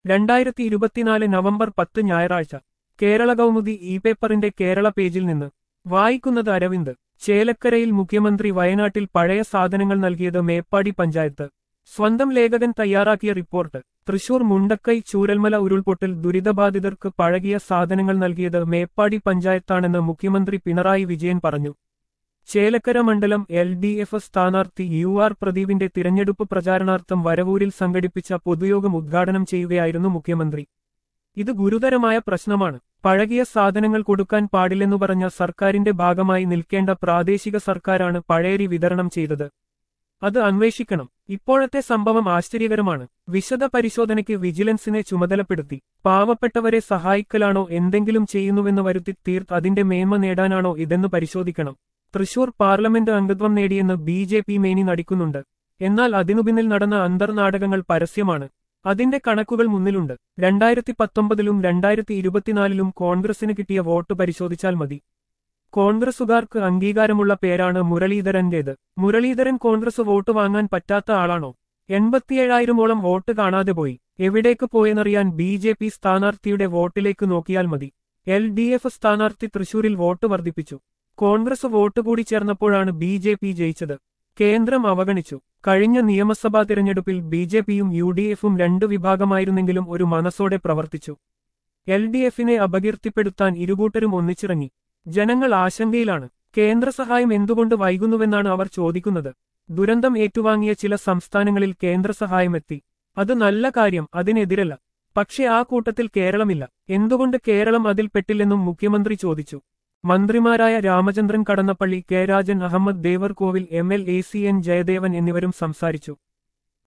2024 November 10 ഞായറാഴ്ച Kerala Kaumudi E പേപ്പറിന്റെ കേരള പേജിൽ നിന്ന് വായിക്കുന്നത് അരവിന്ദ്. ചേലക്കരയിൽ മുഖ്യമന്ത്രി വയനാട്ടിൽ പഴയ സാധനങ്ങൾ നൽകിയത് മേപ്പാടി പഞ്ചായത്ത്. സ്വന്തം ലേഖകൻ തയ്യാറാക്കിയ റിപ്പോർട്ട്. തൃശൂർ മുണ്ടക്കൈ ചൂരൽമല ഉരുൾപൊട്ടൽ ദുരിതബാധിതർക്ക് പഴകിയ സാധനങ്ങൾ നൽകിയത് മേപ്പാടി പഞ്ചായത്താണെന്ന് മുഖ്യമന്ത്രി പിണറായി വിജയൻ പറഞ്ഞു. ചേലക്കര മണ്ഡലം LDF സ്ഥാനാർത്ഥി UR പ്രദീപിന്റെ തിരഞ്ഞെടുപ്പ് പ്രചാരണാർത്ഥം വരവൂരിൽ സംഘടിപ്പിച്ച പൊതുയോഗം ഉദ്ഘാടനം ചെയ്യുകയായിരുന്നു മുഖ്യമന്ത്രി. ഇത് ഗുരുതരമായ പ്രശ്നമാണ്. പഴകിയ സാധനങ്ങൾ കൊടുക്കാൻ പാടില്ലെന്നു പറഞ്ഞ സർക്കാരിന്റെ ഭാഗമായി നിൽക്കേണ്ട പ്രാദേശിക സർക്കാരാണ് പഴയരി വിതരണം ചെയ്തത്. അത് അന്വേഷിക്കണം. ഇപ്പോഴത്തെ സംഭവം ആശ്ചര്യകരമാണ്. വിശദ പരിശോധനയ്ക്ക് വിജിലൻസിനെ ചുമതലപ്പെടുത്തി. പാവപ്പെട്ടവരെ സഹായിക്കലാണോ എന്തെങ്കിലും ചെയ്യുന്നുവെന്ന് വരുത്തി തീർത്ത് അതിന്റെ മേന്മ നേടാനാണോ ഇതെന്ന് പരിശോധിക്കണം. തൃശൂർ പാർലമെന്റ് അംഗത്വം നേടിയെന്ന് BJP മേനി നടിക്കുന്നുണ്ട്. എന്നാൽ അതിനു പിന്നിൽ നടന്ന അന്തർനാടകങ്ങൾ പരസ്യമാണ്. അതിന്റെ കണക്കുകൾ മുന്നിലുണ്ട്. 2019-ലും 2024-ലും കോൺഗ്രസിന് കിട്ടിയ വോട്ട് പരിശോധിച്ചാൽ മതി. കോൺഗ്രസുകാർക്ക് അംഗീകാരമുള്ള പേരാണ് മുരളീധരന്റേത്. മുരളീധരൻ കോൺഗ്രസ് വോട്ട് വാങ്ങാൻ പറ്റാത്ത ആളാണോ? 87,000-ഓളം വോട്ട് കാണാതെ പോയി. എവിടേക്ക് പോയെന്നറിയാൻ BJP സ്ഥാനാർത്ഥിയുടെ വോട്ടിലേക്ക് നോക്കിയാൽ മതി. LDF സ്ഥാനാർത്ഥി തൃശൂരിൽ വോട്ട് വർദ്ധിപ്പിച്ചു. കോൺഗ്രസ് വോട്ട് കൂടി ചേർന്നപ്പോഴാണ് BJP ജയിച്ചത്. കേന്ദ്രം അവഗണിച്ചു. കഴിഞ്ഞ നിയമസഭാ തിരഞ്ഞെടുപ്പിൽ BJPയും UDFും രണ്ടു വിഭാഗമായിരുന്നെങ്കിലും ഒരു മനസ്സോടെ പ്രവർത്തിച്ചു. LDFിനെ അപകീർത്തിപ്പെടുത്താൻ ഇരുകൂട്ടരും ഒന്നിച്ചിറങ്ങി. ജനങ്ങൾ ആശങ്കയിലാണ്. കേന്ദ്ര സഹായം എന്തുകൊണ്ട് വൈകുന്നുവെന്നാണ് അവർ ചോദിക്കുന്നത്. ദുരന്തം ഏറ്റുവാങ്ങിയ ചില സംസ്ഥാനങ്ങളിൽ കേന്ദ്ര സഹായം എത്തി. അത് നല്ല കാര്യം, അതിനെതിരല്ല. പക്ഷേ ആ കൂട്ടത്തിൽ കേരളമില്ല. എന്തുകൊണ്ട് കേരളം അതിൽ പെട്ടില്ലെന്നും മുഖ്യമന്ത്രി ചോദിച്ചു. മന്ത്രിമാരായ Ramachandran Kadannappally, K. Rajan, Ahmed Devarkovil, MLA CN Jayadevan എന്നിവരും സംസാരിച്ചു.